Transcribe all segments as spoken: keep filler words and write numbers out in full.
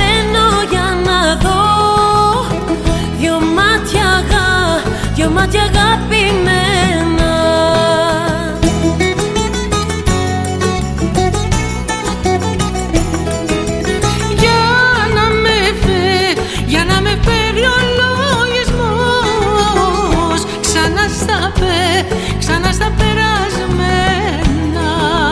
ανεβαίνω για να δω δυο μάτια, δυο μάτια αγαπημένα. Για να με φέρει, για να με φέρει ο λογισμός ξανά στα πέ, ξανά στα περασμένα.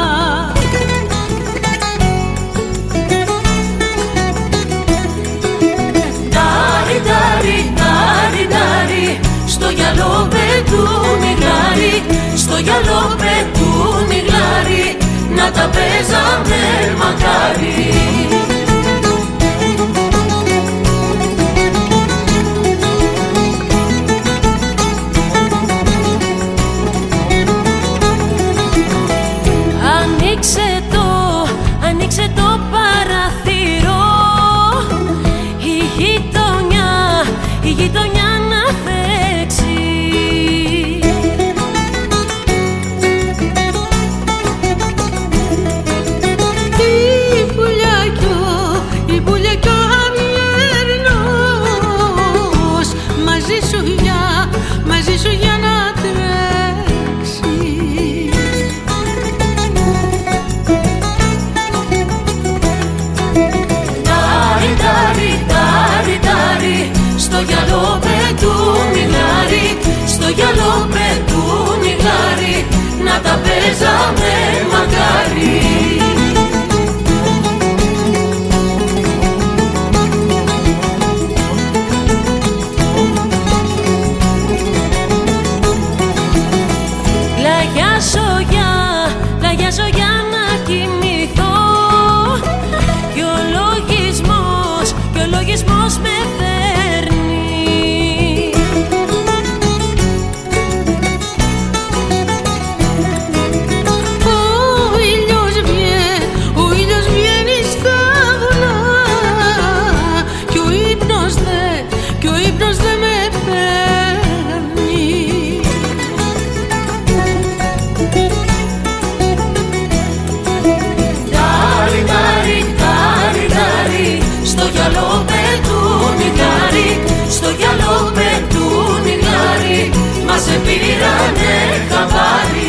Ντάρι, ντάρι, ντάρι, ντάρι, στο γυαλό πετούν οι γλάρι, στο γυαλό πετούν οι γλάρι, να τα παίζαμε μακάρι. Ανοίξε το, ανοίξε το παραθυρό, η γειτονιά, η γειτονιά να φέξει. Η πουλιά κι ο, η πουλιά κι ο αυλερνός μαζί σου για, μαζί σου για να τρέξει. Ντάρι, ντάρι, ντάρι, ντάρι, στο γυαλό πετούν οι γλάρι, στο γυαλό πετούν οι γλάρι, να τα παίζαμε μακάρι. Λαγιάζω για, λαγιάζω για να κοιμηθώ, κι ο λογισμός, κι ο λογισμός με φέρνει. Ο ήλιος βγαίνει, ο ήλιος βγαίνει στα βουνά, κι ο ύπνος δε, κι ο ύπνος δε με παίρνει. Ντάρι, ντάρι, ντάρι, ντάρι, στο γυαλό πετούν οι γλάρι, στο γυαλό πετούν οι γλάρι, μας επήρανε χαμπάρι.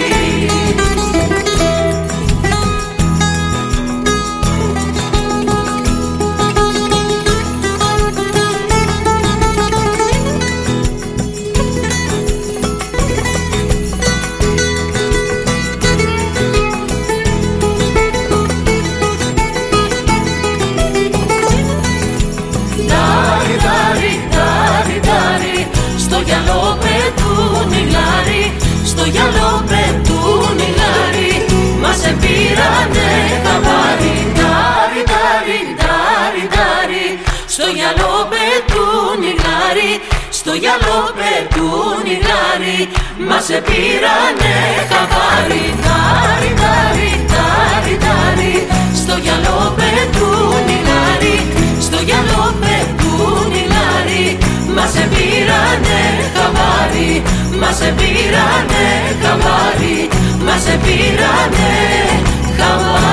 Ντάρι, ντάρι, ντάρι, ντάρι, στο γυαλό πετούν οι γλάρι, στο γυαλό πετούν οι γλάρι, μας επήρανε χαμπάρι. Ντάρι, ντάρι, ντάρι, ντάρι, στο γυαλό πετούν οι γλάρι, στο γυαλό πετούν οι γλάρι, μας επήρανε χαμπάρι. Ντάρι, ντάρι, ντάρι, ντάρι, στο γυαλό πετούν οι γλάρι, στο γυαλό πετούν οι γλάρι, μας επήρανε χαμπάρι, μας επήρανε χαμπάρι, μας επήρανε χαμπάρι.